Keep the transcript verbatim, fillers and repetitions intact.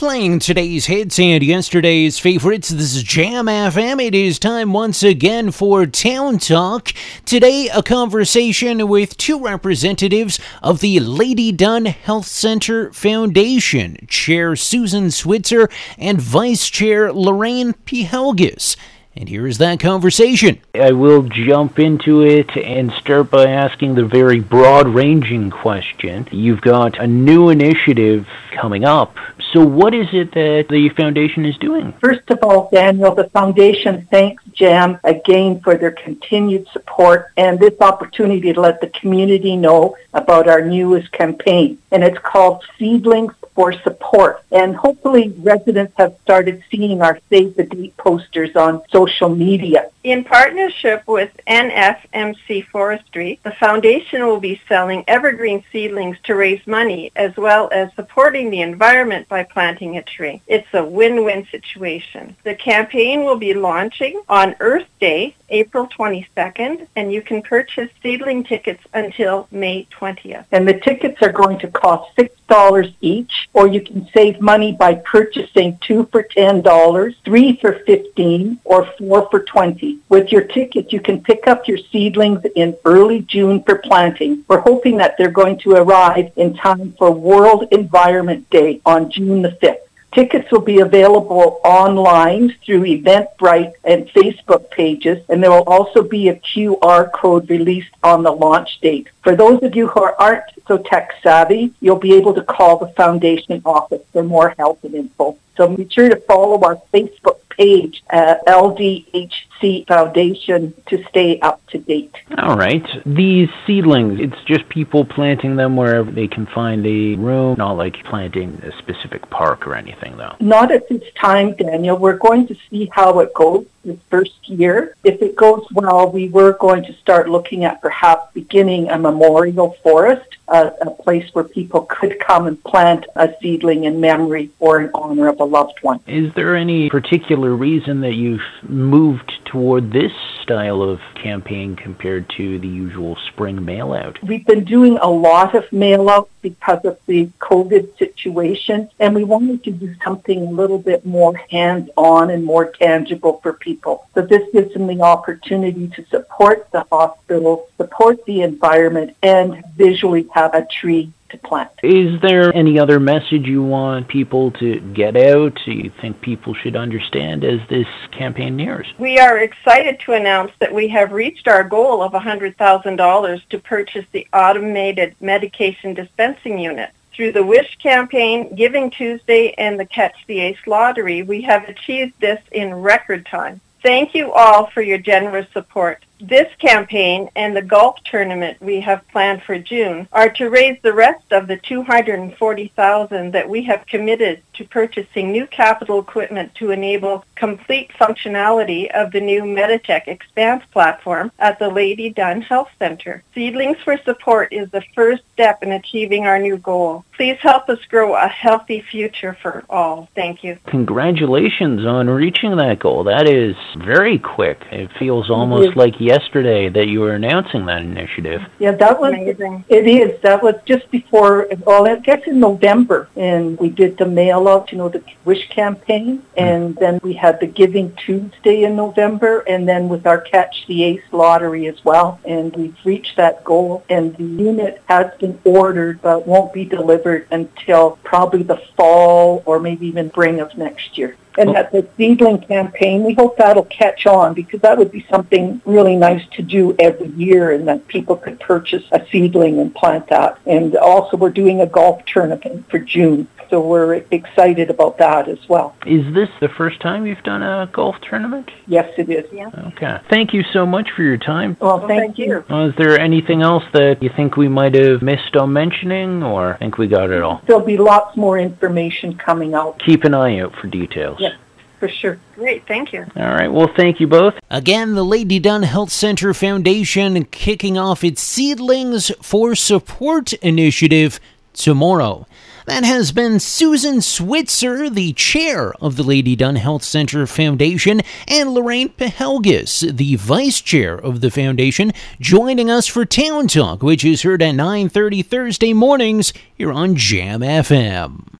Playing today's hits and yesterday's favorites, this is Jam F M. It is time once again for Town Talk. Today, a conversation with two representatives of the Lady Dunn Health Center Foundation, Chair Susan Switzer and Vice Chair Lorraine Pihelgis. And here is that conversation. I will jump into it and start by asking the very broad-ranging question. You've got a new initiative coming up. So what is it that the foundation is doing? First of all, Daniel, the foundation thanks Jam again for their continued support and this opportunity to let the community know about our newest campaign. And it's called Seedlings for Support. And hopefully residents have started seeing our Save the Date posters on social media. In partnership with N F M C Forestry, the foundation will be selling evergreen seedlings to raise money as well as supporting the environment by planting a tree. It's a win-win situation. The campaign will be launching on Earth Day, April twenty-second, and you can purchase seedling tickets until May twentieth. And the tickets are going to cost six dollars each, or you can save money by purchasing two for ten dollars, three for fifteen dollars, or four for twenty dollars. With your ticket, you can pick up your seedlings in early June for planting. We're hoping that they're going to arrive in time for World Environment Day on June the fifth. Tickets will be available online through Eventbrite and Facebook pages, and there will also be a Q R code released on the launch date. For those of you who aren't so tech savvy, you'll be able to call the foundation office for more help and info. So be sure to follow our Facebook page at L D H C Foundation to stay up to date. All right. These seedlings, it's just people planting them wherever they can find a room, not like planting a specific park or anything, though. Not at this time, Daniel. We're going to see how it goes this first year. If it goes well, we were going to start looking at perhaps beginning a memorial forest, uh, a place where people could come and plant a seedling in memory or in honor of a loved one. Is there any particular reason that you've moved toward this style of campaign compared to the usual spring mail-out? We've been doing a lot of mail-out because of the COVID situation, and we wanted to do something a little bit more hands-on and more tangible for people. So this gives them the opportunity to support the hospital, support the environment, and visually have a tree to plant. Is there any other message you want people to get out, you think people should understand as this campaign nears? We are excited to announce that we have reached our goal of one hundred thousand dollars to purchase the automated medication dispensing unit. Through the WISH campaign, Giving Tuesday, and the Catch the Ace lottery, we have achieved this in record time. Thank you all for your generous support. This campaign and the golf tournament we have planned for June are to raise the rest of the two hundred forty thousand dollars that we have committed to purchasing new capital equipment to enable complete functionality of the new Meditech Expanse platform at the Lady Dunn Health Center. Seedlings for Support is the first step in achieving our new goal. Please help us grow a healthy future for all. Thank you. Congratulations on reaching that goal. That is very quick. It feels almost like yesterday that you were announcing that initiative. Yeah, that was amazing. It is. That was just before, well, I guess in November, and we did the mail out, you know, the WISH campaign, and mm. then we had the Giving Tuesday in November, and then with our Catch the Ace lottery as well, and we've reached that goal, and the unit has been ordered, but won't be delivered until probably the fall or maybe even spring of next year. And that the seedling campaign, we hope that'll catch on, because that would be something really nice to do every year, and that people could purchase a seedling and plant that. And also we're doing a golf tournament for June, so we're excited about that as well. Is this the first time you've done a golf tournament? Yes, it is. Yeah. Okay. Thank you so much for your time. Well, well thank, thank you. you. Uh, is there anything else that you think we might have missed on mentioning, or I think we got it all? There'll be lots more information coming out. Keep an eye out for details. Yes. For sure. Great, thank you. All right, well, thank you both. Again, the Lady Dunn Health Center Foundation kicking off its Seedlings for Support initiative tomorrow. That has been Susan Switzer, the chair of the Lady Dunn Health Center Foundation, and Lorraine Pihelgis, the vice chair of the foundation, joining us for Town Talk, which is heard at nine thirty Thursday mornings here on Jam F M.